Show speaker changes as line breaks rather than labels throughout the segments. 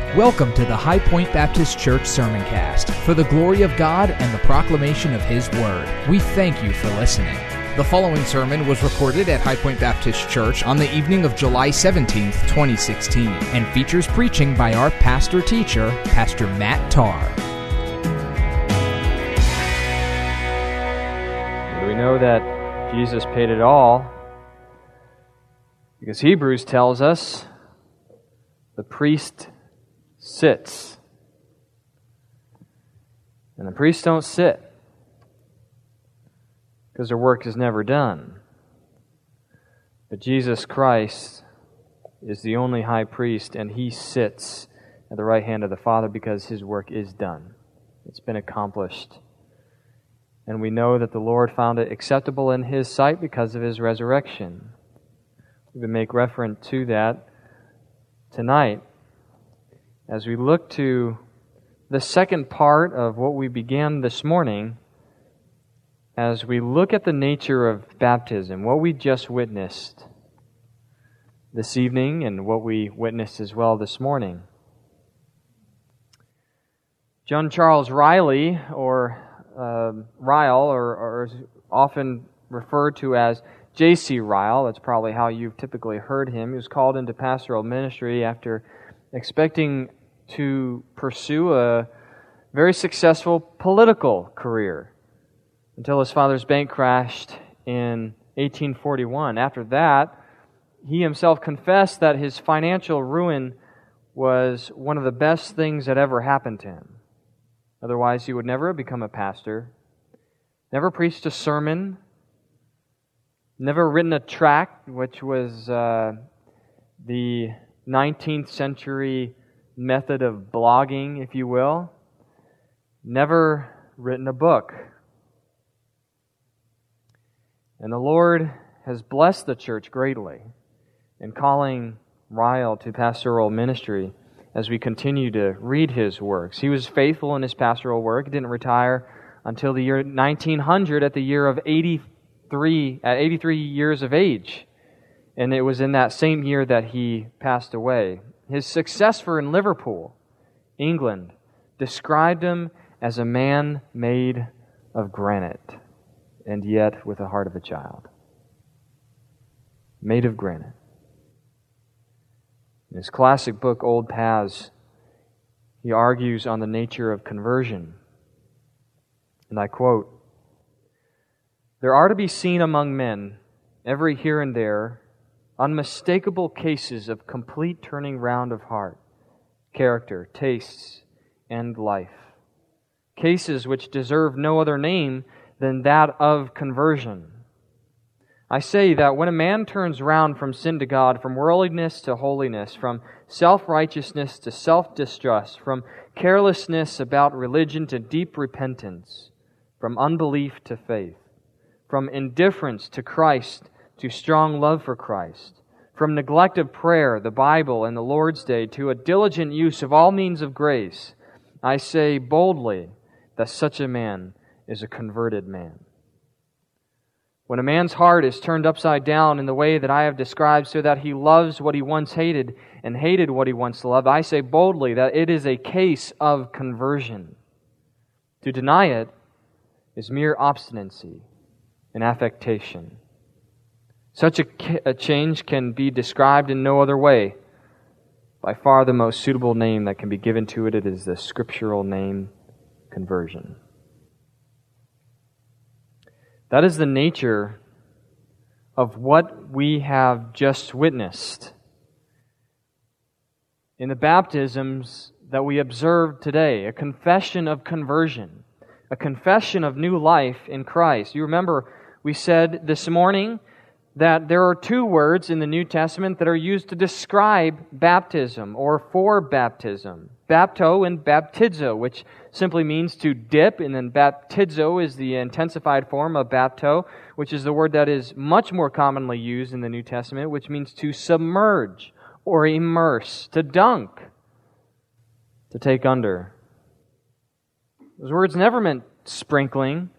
Welcome to the High Point Baptist Church Sermoncast for the glory of God and the proclamation of His Word. We thank you for listening. The following sermon was recorded at High Point Baptist Church on the evening of July 17th, 2016, and features preaching by our pastor-teacher, Pastor Matt Tarr.
We know that Jesus paid it all because Hebrews tells us the priest sits. And the priests don't sit because their work is never done. But Jesus Christ is the only high priest, and He sits at the right hand of the Father because His work is done. It's been accomplished. And we know that the Lord found it acceptable in His sight because of His resurrection. We would make reference to that tonight as we look to the second part of what we began this morning, as we look at the nature of baptism, what we just witnessed this evening and what we witnessed as well this morning. John Charles Riley, or Ryle, or is often referred to as J.C. Ryle, that's probably how you've typically heard him. He was called into pastoral ministry after expecting to pursue a very successful political career until his father's bank crashed in 1841. After that, he himself confessed that his financial ruin was one of the best things that ever happened to him. Otherwise, he would never have become a pastor, never preached a sermon, never written a tract, which was the 19th century method of blogging, if you will. Never written a book. And the Lord has blessed the church greatly in calling Ryle to pastoral ministry as we continue to read his works. He was faithful in his pastoral work. He didn't retire until the year 1900 at the year of 83 years of age. And it was in that same year that he passed away. His successor in Liverpool, England, described him as a man made of granite, and yet with the heart of a child. Made of granite. In his classic book, Old Paths, he argues on the nature of conversion. And I quote, "There are to be seen among men, every here and there, unmistakable cases of complete turning round of heart, character, tastes, and life. Cases which deserve no other name than that of conversion. I say that when a man turns round from sin to God, from worldliness to holiness, from self-righteousness to self-distrust, from carelessness about religion to deep repentance, from unbelief to faith, from indifference to Christ to strong love for Christ, from neglect of prayer, the Bible, and the Lord's Day, to a diligent use of all means of grace, I say boldly that such a man is a converted man. When a man's heart is turned upside down in the way that I have described, so that he loves what he once hated and hated what he once loved, I say boldly that it is a case of conversion. To deny it is mere obstinacy and affectation. Such a change can be described in no other way. By far the most suitable name that can be given to it is the scriptural name, conversion." That is the nature of what we have just witnessed in the baptisms that we observed today, a confession of conversion, a confession of new life in Christ. You remember we said this morning that there are two words in the New Testament that are used to describe baptism or for baptism. Bapto and baptizo, which simply means to dip, and then baptizo is the intensified form of bapto, which is the word that is much more commonly used in the New Testament, which means to submerge or immerse, to dunk, to take under. Those words never meant sprinkling,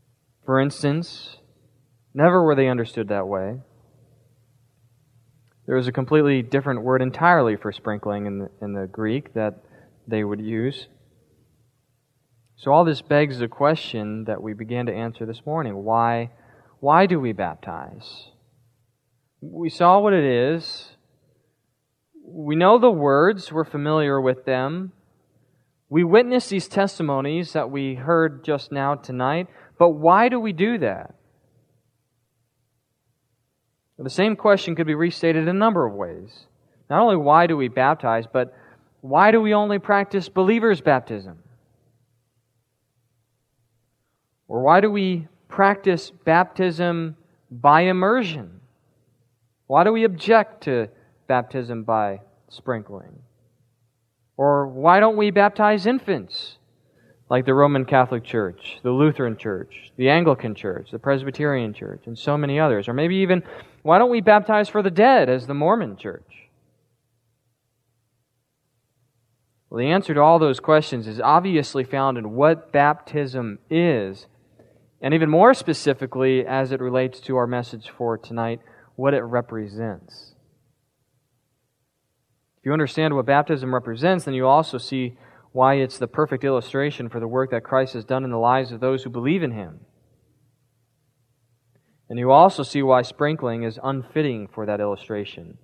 for instance. Never were they understood that way. There was a completely different word entirely for sprinkling in the Greek that they would use. So all this begs the question that we began to answer this morning. Why do we baptize? We saw what it is. We know the words. We're familiar with them. We witness these testimonies that we heard just now tonight. But why do we do that? The same question could be restated in a number of ways. Not only why do we baptize, but why do we only practice believers' baptism? Or why do we practice baptism by immersion? Why do we object to baptism by sprinkling? Or why don't we baptize infants like the Roman Catholic Church, the Lutheran Church, the Anglican Church, the Presbyterian Church, and so many others? Or maybe even, why don't we baptize for the dead as the Mormon Church? Well, the answer to all those questions is obviously found in what baptism is, and even more specifically, as it relates to our message for tonight, what it represents. If you understand what baptism represents, then you also see why it's the perfect illustration for the work that Christ has done in the lives of those who believe in Him. And you also see why sprinkling is unfitting for that illustration,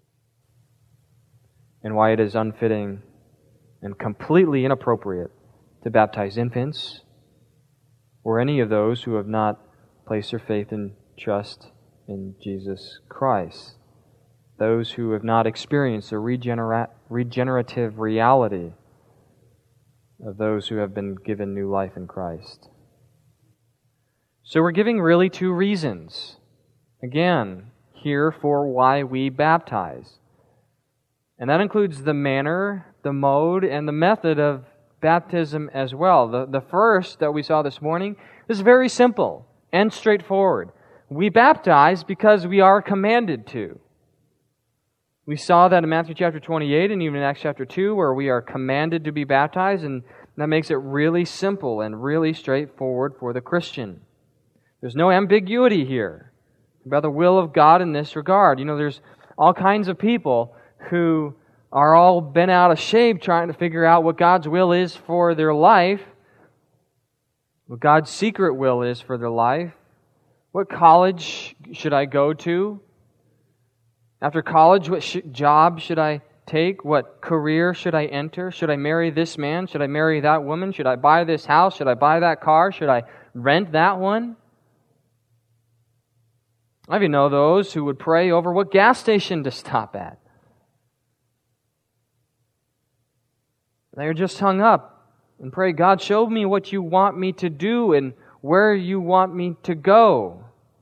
and why it is unfitting and completely inappropriate to baptize infants or any of those who have not placed their faith and trust in Jesus Christ, those who have not experienced the regenerative reality of those who have been given new life in Christ. So we're giving really two reasons, again, here for why we baptize. And that includes the manner, the mode, and the method of baptism as well. The first that we saw this morning is very simple and straightforward. We baptize because we are commanded to. We saw that in Matthew chapter 28 and even in Acts chapter 2 where we are commanded to be baptized, and that makes it really simple and really straightforward for the Christian. There's no ambiguity here about the will of God in this regard. You know, there's all kinds of people who are all bent out of shape trying to figure out what God's will is for their life, what God's secret will is for their life. What college should I go to? After college, what job should I take? What career should I enter? Should I marry this man? Should I marry that woman? Should I buy this house? Should I buy that car? Should I rent that one? I even know those who would pray over what gas station to stop at. They're just hung up and pray, God, show me what you want me to do and where you want me to go.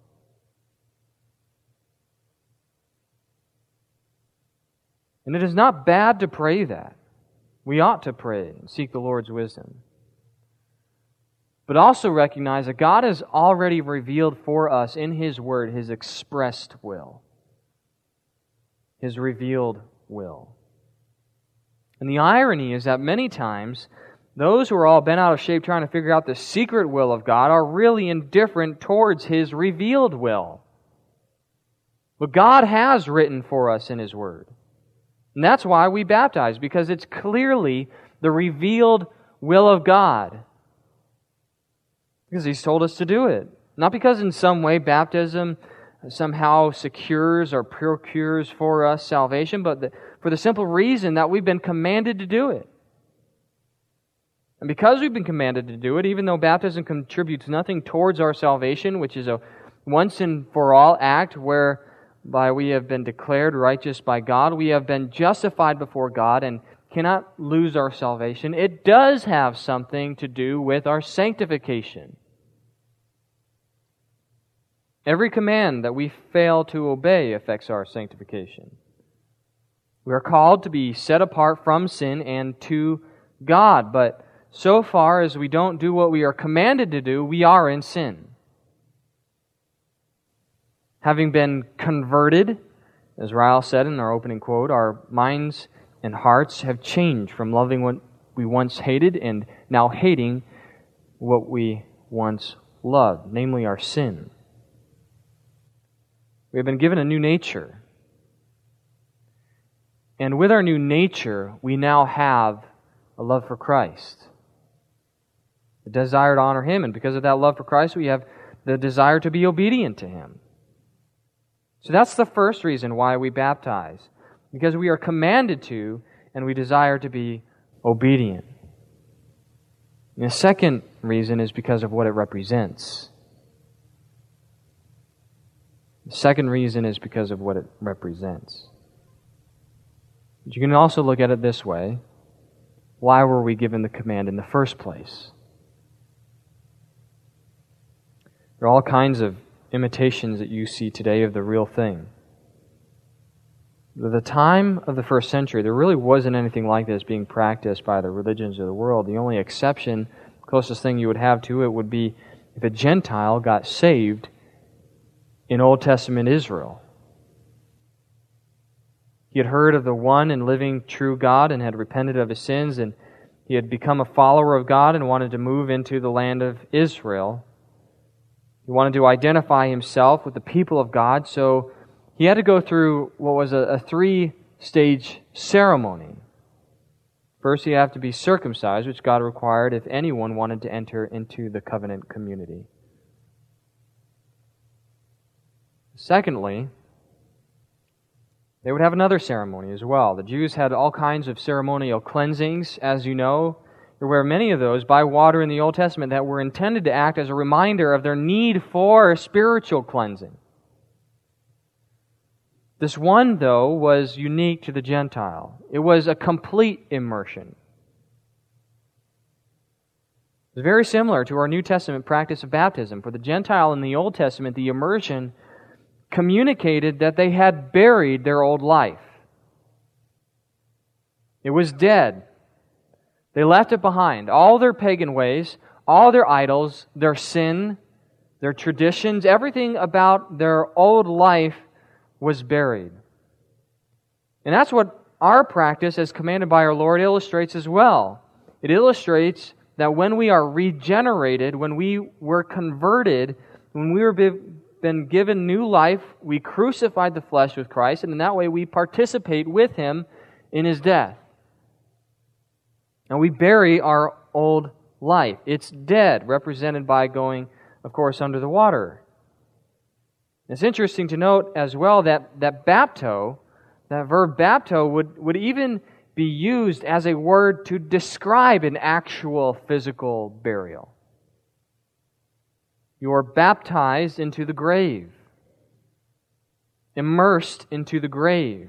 And it is not bad to pray that. We ought to pray and seek the Lord's wisdom. But also recognize that God has already revealed for us in His Word His expressed will. His revealed will. And the irony is that many times, those who are all bent out of shape trying to figure out the secret will of God are really indifferent towards His revealed will. But God has written for us in His Word. And that's why we baptize, because it's clearly the revealed will of God. Because He's told us to do it. Not because in some way baptism somehow secures or procures for us salvation, but for the simple reason that we've been commanded to do it. And because we've been commanded to do it, even though baptism contributes nothing towards our salvation, which is a once and for all act whereby we have been declared righteous by God, we have been justified before God and cannot lose our salvation, it does have something to do with our sanctification. Every command that we fail to obey affects our sanctification. We are called to be set apart from sin and to God, but so far as we don't do what we are commanded to do, we are in sin. Having been converted, as Ryle said in our opening quote, our minds and hearts have changed from loving what we once hated and now hating what we once loved, namely our sin. We have been given a new nature. And with our new nature, we now have a love for Christ, the desire to honor Him. And because of that love for Christ, we have the desire to be obedient to Him. So that's the first reason why we baptize, because we are commanded to, and we desire to be obedient. And the second reason is because of what it represents. The second reason is because of what it represents. But you can also look at it this way. Why were we given the command in the first place? There are all kinds of imitations that you see today of the real thing. At the time of the first century, there really wasn't anything like this being practiced by the religions of the world. The only exception, closest thing you would have to it, would be if a Gentile got saved in Old Testament Israel. He had heard of the one and living true God and had repented of his sins, and he had become a follower of God and wanted to move into the land of Israel. He wanted to identify himself with the people of God, so he had to go through what was a three-stage ceremony. First, you have to be circumcised, which God required if anyone wanted to enter into the covenant community. Secondly, they would have another ceremony as well. The Jews had all kinds of ceremonial cleansings, as you know. There were many of those by water in the Old Testament that were intended to act as a reminder of their need for spiritual cleansing. This one, though, was unique to the Gentile. It was a complete immersion. It's very similar to our New Testament practice of baptism. For the Gentile in the Old Testament, the immersion communicated that they had buried their old life. It was dead. They left it behind. All their pagan ways, all their idols, their sin, their traditions, everything about their old life was buried. And that's what our practice, as commanded by our Lord, illustrates as well. It illustrates that when we are regenerated, when we were converted, when we were been given new life, we crucified the flesh with Christ, and in that way we participate with Him in His death. And we bury our old life. It's dead, represented by going, of course, under the water. It's interesting to note as well that bapto, that verb bapto, would even be used as a word to describe an actual physical burial. You are baptized into the grave, immersed into the grave.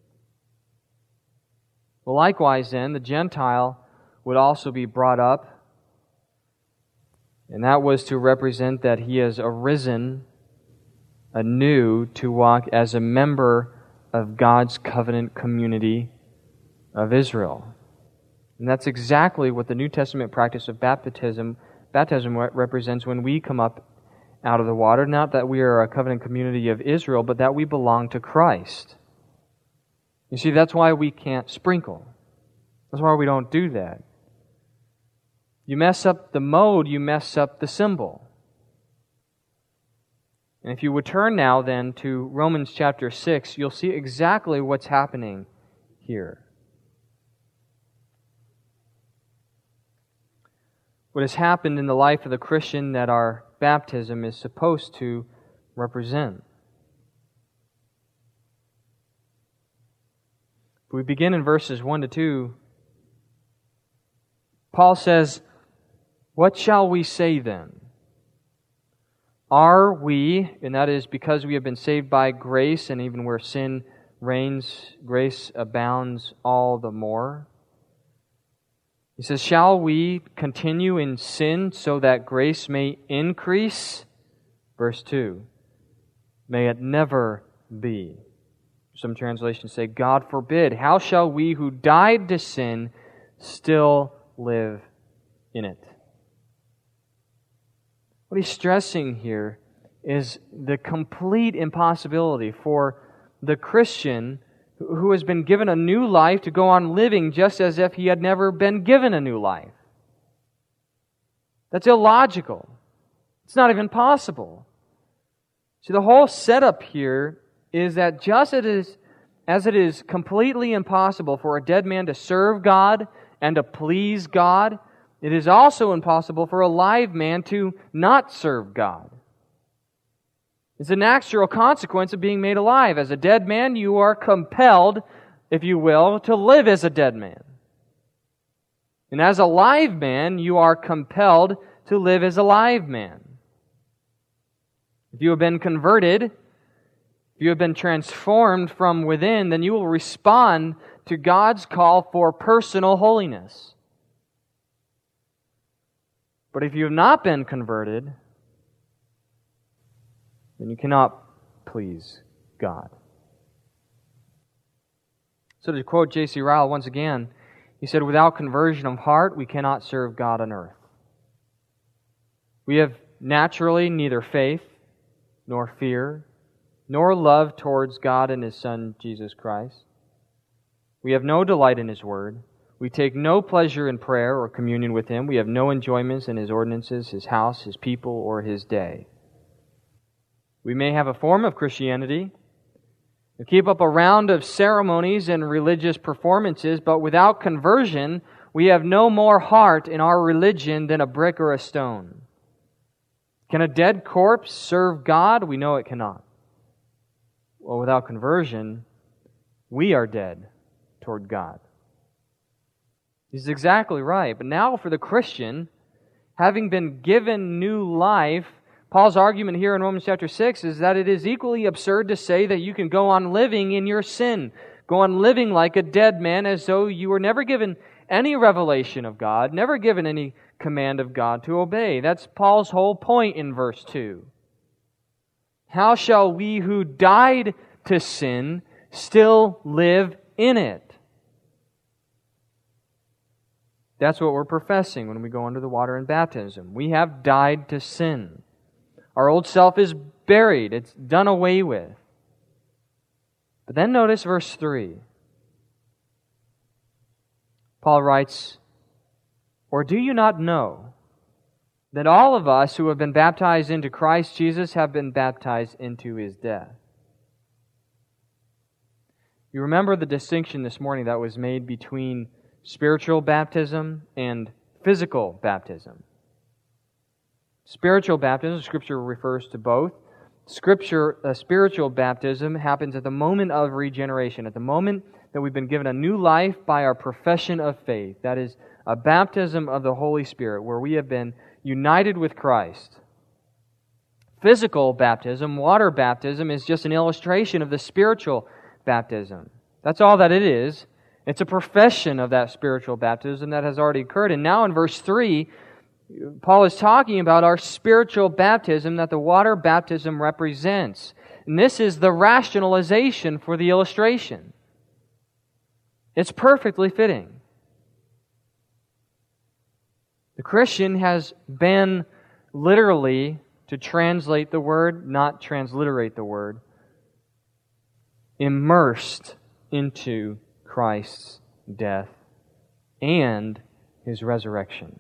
Well, likewise then, the Gentile would also be brought up, and that was to represent that he has arisen anew to walk as a member of God's covenant community of Israel. And that's exactly what the New Testament practice of baptism represents when we come up out of the water. Not that we are a covenant community of Israel, but that we belong to Christ. You see, that's why we can't sprinkle. That's why we don't do that. You mess up the mode, you mess up the symbol. And if you would turn now then to Romans chapter 6, you'll see exactly what's happening here. What has happened in the life of the Christian that our baptism is supposed to represent. If we begin in verses 1 to 2, Paul says, "What shall we say then? Are we," and that is because we have been saved by grace, and even where sin reigns, grace abounds all the more. He says, "Shall we continue in sin so that grace may increase?" Verse 2, "May it never be." Some translations say, "God forbid. How shall we who died to sin still live in it?" What he's stressing here is the complete impossibility for the Christian who has been given a new life to go on living just as if he had never been given a new life. That's illogical. It's not even possible. See, the whole setup here is that just as as it is completely impossible for a dead man to serve God and to please God, it is also impossible for a live man to not serve God. It's a natural consequence of being made alive. As a dead man, you are compelled, if you will, to live as a dead man. And as a live man, you are compelled to live as a live man. If you have been converted, if you have been transformed from within, then you will respond to God's call for personal holiness. But if you have not been converted, then you cannot please God. So to quote J.C. Ryle once again, he said, "Without conversion of heart, we cannot serve God on earth. We have naturally neither faith, nor fear, nor love towards God and His Son, Jesus Christ. We have no delight in His Word. We take no pleasure in prayer or communion with Him. We have no enjoyments in His ordinances, His house, His people, or His day. We may have a form of Christianity, and keep up a round of ceremonies and religious performances, but without conversion, we have no more heart in our religion than a brick or a stone. Can a dead corpse serve God? We know it cannot. Well, without conversion, we are dead toward God." He's exactly right. But now for the Christian, having been given new life, Paul's argument here in Romans chapter 6 is that it is equally absurd to say that you can go on living in your sin, go on living like a dead man as though you were never given any revelation of God, never given any command of God to obey. That's Paul's whole point in verse 2. How shall we who died to sin still live in it? That's what we're professing when we go under the water in baptism. We have died to sin. Our old self is buried. It's done away with. But then notice verse 3. Paul writes, "Or do you not know that all of us who have been baptized into Christ Jesus have been baptized into His death?" You remember the distinction this morning that was made between spiritual baptism and physical baptism. Spiritual baptism, Scripture refers to both. Spiritual baptism happens at the moment of regeneration, at the moment that we've been given a new life by our profession of faith. That is a baptism of the Holy Spirit, where we have been united with Christ. Physical baptism, water baptism, is just an illustration of the spiritual baptism. That's all that it is. It's a profession of that spiritual baptism that has already occurred. And now in verse 3, Paul is talking about our spiritual baptism that the water baptism represents. And this is the rationalization for the illustration. It's perfectly fitting. The Christian has been literally, to translate the word, not transliterate the word, immersed into Christ's death and His resurrection.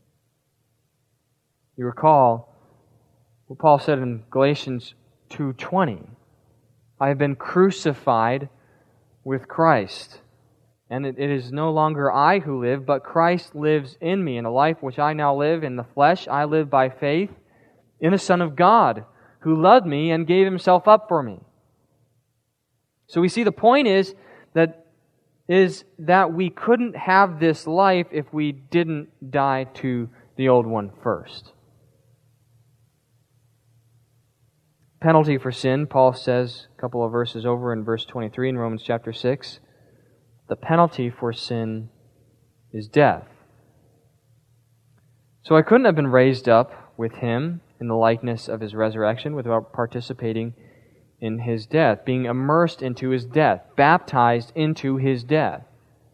You recall what Paul said in Galatians 2:20, "I have been crucified with Christ, and it is no longer I who live, but Christ lives in me. In the life which I now live in the flesh, I live by faith in the Son of God, who loved me and gave Himself up for me." So we see the point is that we couldn't have this life if we didn't die to the old one first. Penalty for sin, Paul says a couple of verses over in verse 23 in Romans chapter 6, the penalty for sin is death. So I couldn't have been raised up with Him in the likeness of His resurrection without participating in His death, being immersed into His death, baptized into His death.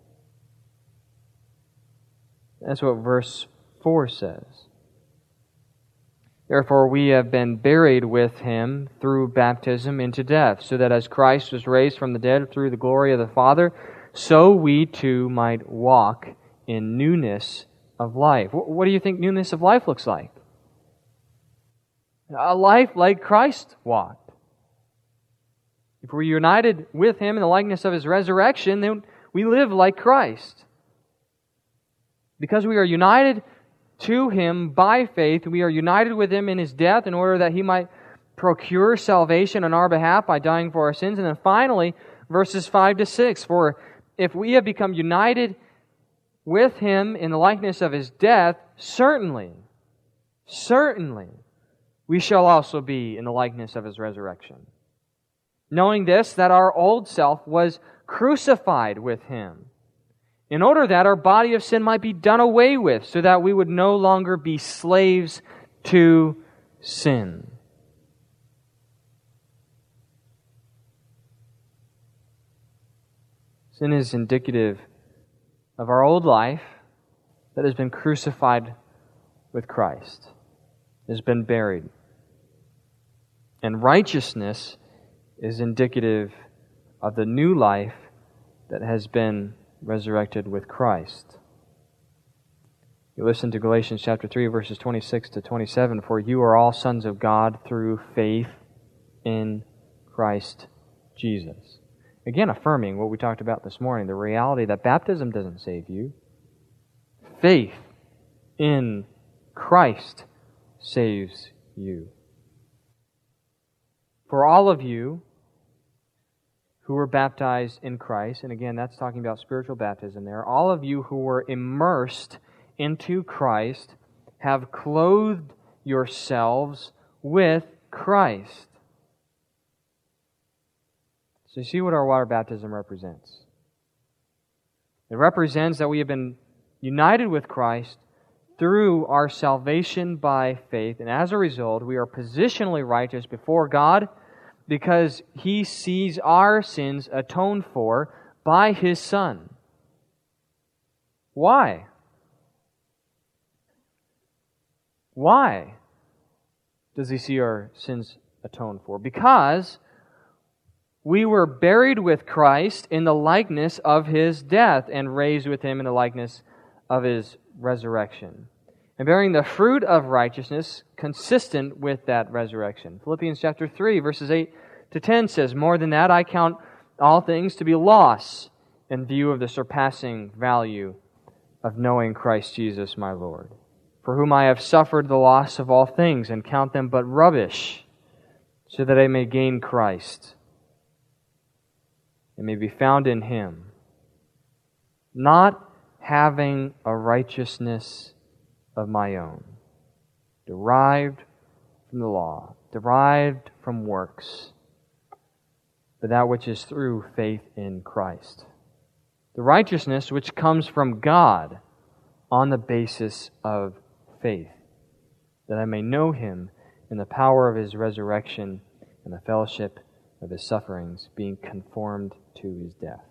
That's what verse 4 says. "Therefore we have been buried with Him through baptism into death, so that as Christ was raised from the dead through the glory of the Father, so we too might walk in newness of life." What do you think newness of life looks like? A life like Christ walked. If we're united with Him in the likeness of His resurrection, then we live like Christ. Because we are united to Him by faith, we are united with Him in His death in order that He might procure salvation on our behalf by dying for our sins. And then finally, verses 5 to 6, for if we have become united with Him in the likeness of His death, certainly, we shall also be in the likeness of His resurrection. Knowing this, that our old self was crucified with Him, in order that our body of sin might be done away with, so that we would no longer be slaves to sin. Sin is indicative of our old life that has been crucified with Christ, has been buried. And righteousness is indicative of the new life that has been resurrected with Christ. You listen to Galatians chapter 3, verses 26 to 27, for you are all sons of God through faith in Christ Jesus. Again, affirming what we talked about this morning, the reality that baptism doesn't save you. Faith in Christ saves you. For all of you who were baptized in Christ, and again, that's talking about spiritual baptism there, all of you who were immersed into Christ have clothed yourselves with Christ. So you see what our water baptism represents. It represents that we have been united with Christ through our salvation by faith, and as a result, we are positionally righteous before God because He sees our sins atoned for by His Son. Why? Why does He see our sins atoned for? Because we were buried with Christ in the likeness of His death and raised with Him in the likeness of His resurrection, and bearing the fruit of righteousness consistent with that resurrection. Philippians chapter 3, verses 8 to 10 says, more than that, I count all things to be loss in view of the surpassing value of knowing Christ Jesus my Lord, for whom I have suffered the loss of all things, and count them but rubbish, so that I may gain Christ, and may be found in Him, not having a righteousness of my own, derived from the law, derived from works, but that which is through faith in Christ. The righteousness which comes from God on the basis of faith, that I may know Him in the power of His resurrection and the fellowship of His sufferings, being conformed to His death.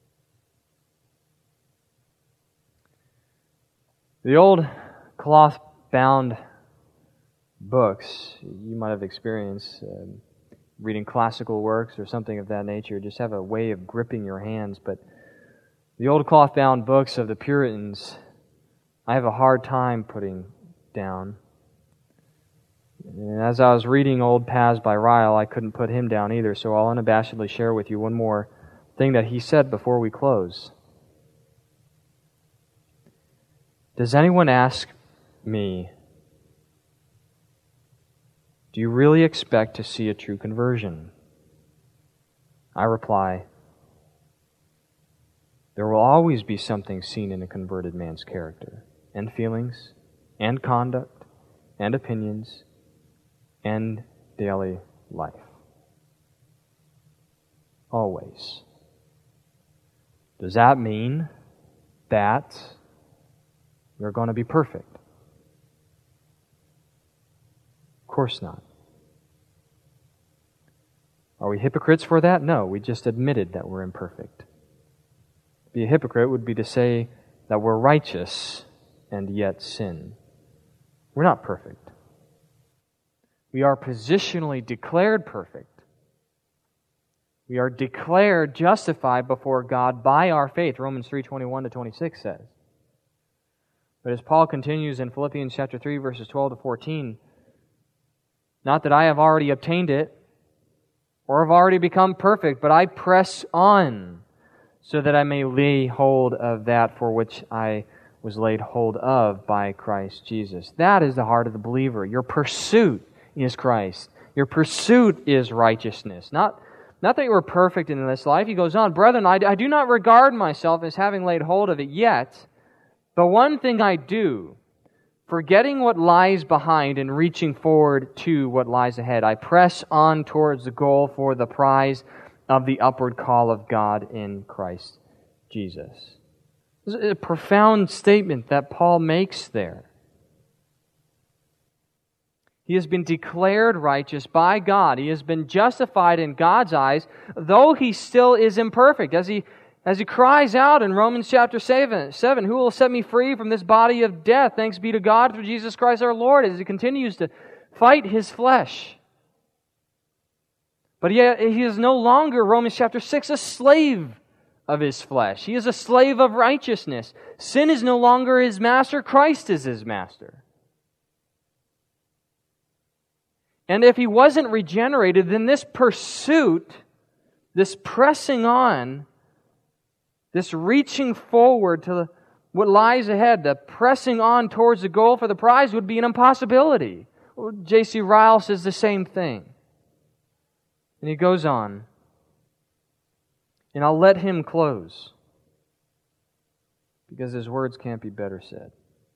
The old cloth-bound books you might have experienced, reading classical works or something of that nature, just have a way of gripping your hands. But the old cloth-bound books of the Puritans, I have a hard time putting down. And as I was reading Old Paths by Ryle, I couldn't put him down either, so I'll unabashedly share with you one more thing that he said before we close. Does anyone ask me, do you really expect to see a true conversion? I reply, there will always be something seen in a converted man's character, and feelings, and conduct, and opinions, and daily life. Always. Does that mean that you're going to be perfect? Of course not. Are we hypocrites for that? No, we just admitted that we're imperfect. To be a hypocrite would be to say that we're righteous and yet sin. We're not perfect. We are positionally declared perfect. We are declared justified before God by our faith, Romans 3:21 to 26 says. But as Paul continues in Philippians chapter 3, verses 12 to 14, not that I have already obtained it or have already become perfect, but I press on so that I may lay hold of that for which I was laid hold of by Christ Jesus. That is the heart of the believer. Your pursuit is Christ. Your pursuit is righteousness. Not that you were perfect in this life. He goes on, brethren, I do not regard myself as having laid hold of it yet, but one thing I do, forgetting what lies behind and reaching forward to what lies ahead, I press on towards the goal for the prize of the upward call of God in Christ Jesus. This is a profound statement that Paul makes there. He has been declared righteous by God. He has been justified in God's eyes, though he still is imperfect. As he cries out in Romans chapter 7, who will set me free from this body of death? Thanks be to God through Jesus Christ our Lord, as he continues to fight his flesh. But yet he is no longer, Romans chapter 6, a slave of his flesh. He is a slave of righteousness. Sin is no longer his master. Christ is his master. And if he wasn't regenerated, then this pursuit, this pressing on, this reaching forward to what lies ahead, the pressing on towards the goal for the prize would be an impossibility. J.C. Ryle says the same thing. And he goes on, and I'll let him close, because his words can't be better said.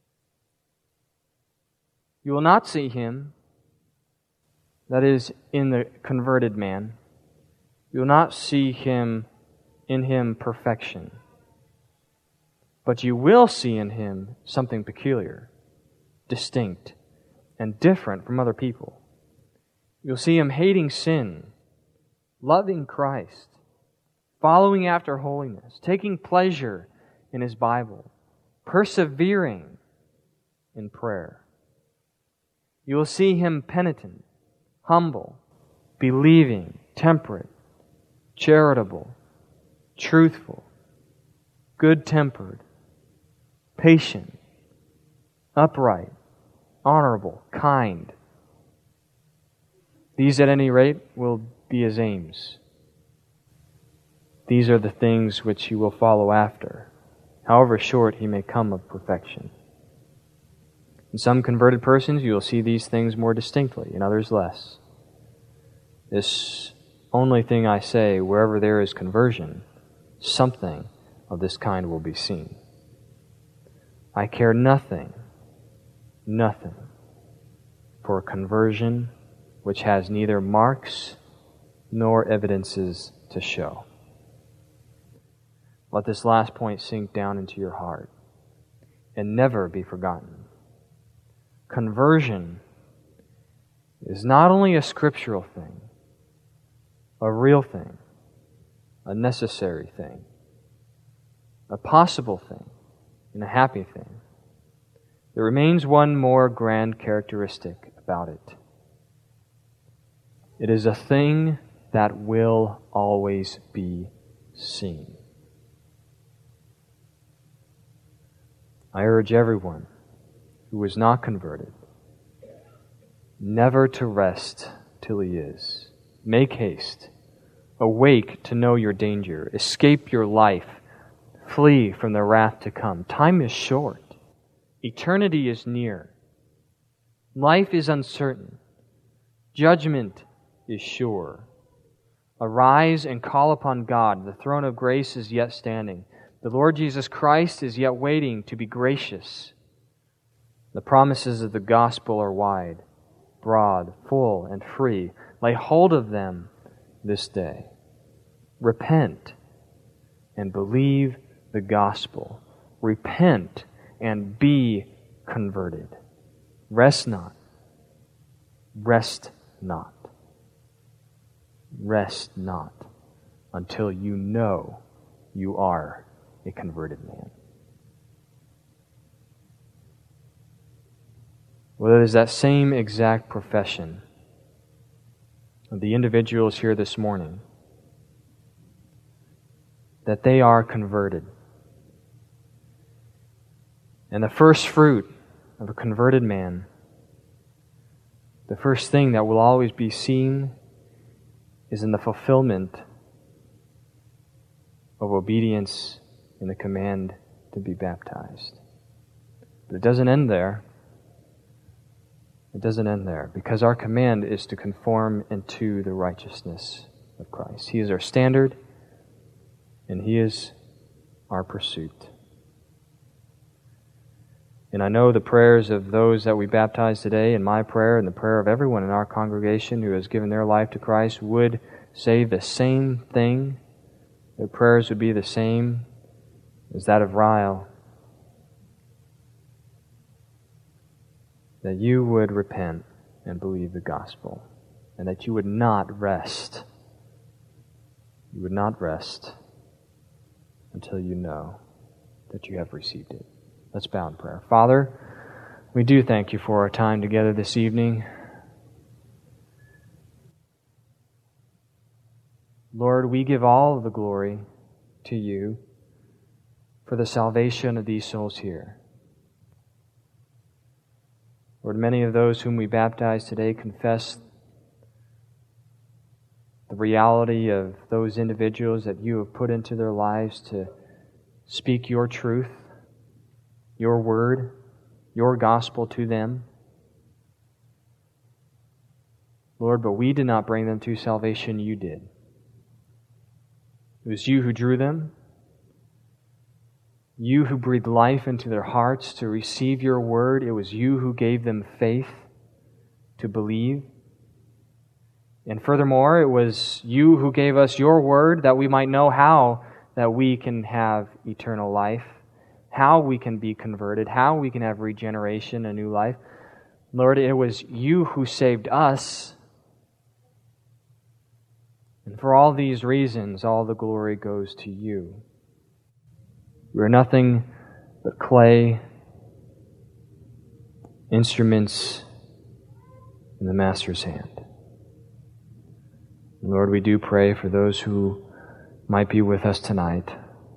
You will not see him, that is, in the converted man. You will not see him in him perfection. But you will see in him something peculiar, distinct, and different from other people. You'll see him hating sin, loving Christ, following after holiness, taking pleasure in his Bible, persevering in prayer. You will see him penitent, humble, believing, temperate, charitable, truthful, good-tempered, patient, upright, honorable, kind. These, at any rate, will be his aims. These are the things which he will follow after, however short he may come of perfection. In some converted persons, you will see these things more distinctly, in others less. This only thing I say, wherever there is conversion, something of this kind will be seen. I care nothing for a conversion which has neither marks nor evidences to show. Let this last point sink down into your heart and never be forgotten. Conversion is not only a scriptural thing, a real thing, a necessary thing, a possible thing, and a happy thing. There remains one more grand characteristic about it. It is a thing that will always be seen. I urge everyone who is not converted never to rest till he is. Make haste. Awake to know your danger. Escape your life. Flee from the wrath to come. Time is short. Eternity is near. Life is uncertain. Judgment is sure. Arise and call upon God. The throne of grace is yet standing. The Lord Jesus Christ is yet waiting to be gracious. The promises of the gospel are wide, broad, full, and free. Lay hold of them this day. Repent and believe the gospel. Repent and be converted. Rest not. Rest not. Rest not until you know you are a converted man. Well, it is that same exact profession of the individuals here this morning that they are converted. And the first fruit of a converted man, the first thing that will always be seen is in the fulfillment of obedience in the command to be baptized. But it doesn't end there. It doesn't end there, because our command is to conform into the righteousness of Christ. He is our standard, and He is our pursuit. And I know the prayers of those that we baptize today, and my prayer and the prayer of everyone in our congregation who has given their life to Christ would say the same thing. Their prayers would be the same as that of Ryle. That you would repent and believe the gospel, and that you would not rest. You would not rest until you know that you have received it. Let's bow in prayer. Father, we do thank you for our time together this evening. Lord, we give all of the glory to you for the salvation of these souls here. Lord, many of those whom we baptize today confess the reality of those individuals that you have put into their lives to speak your truth, your word, your gospel to them. Lord, but we did not bring them to salvation, you did. It was you who drew them. You who breathed life into their hearts to receive your word. It was you who gave them faith to believe. And furthermore, it was you who gave us your word that we might know how that we can have eternal life, how we can be converted, how we can have regeneration, a new life. Lord, it was you who saved us. And for all these reasons, all the glory goes to you. We are nothing but clay, instruments in the Master's hand. And Lord, we do pray for those who might be with us tonight,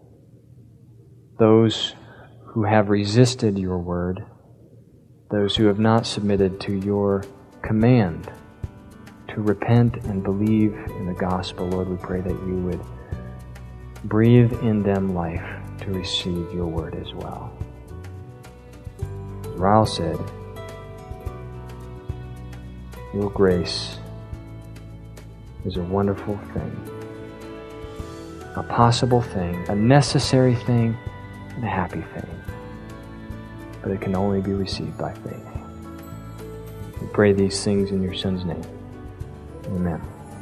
those who have resisted your word, those who have not submitted to your command to repent and believe in the gospel. Lord, we pray that you would breathe in them life to receive your word as well. As Ryle said, your grace is a wonderful thing, a possible thing, a necessary thing, and a happy thing. But it can only be received by faith. We pray these things in your Son's name. Amen.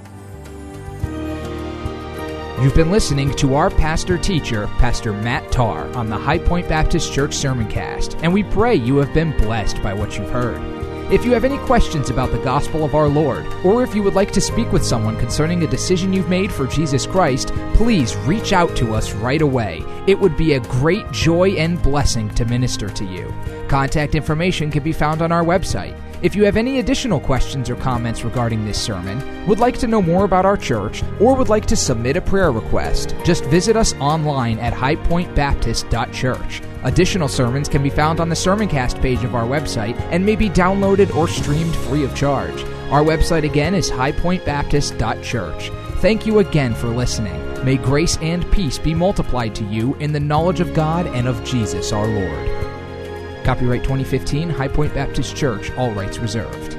You've been listening to our pastor-teacher, Pastor Matt Tarr, on the High Point Baptist Church Sermoncast, and we pray you have been blessed by what you've heard. If you have any questions about the gospel of our Lord, or if you would like to speak with someone concerning a decision you've made for Jesus Christ, please reach out to us right away. It would be a great joy and blessing to minister to you. Contact information can be found on our website. If you have any additional questions or comments regarding this sermon, would like to know more about our church, or would like to submit a prayer request, just visit us online at highpointbaptist.church. Additional sermons can be found on the Sermoncast page of our website and may be downloaded or streamed free of charge. Our website again is highpointbaptist.church. Thank you again for listening. May grace and peace be multiplied to you in the knowledge of God and of Jesus our Lord. Copyright 2015, High Point Baptist Church, all rights reserved.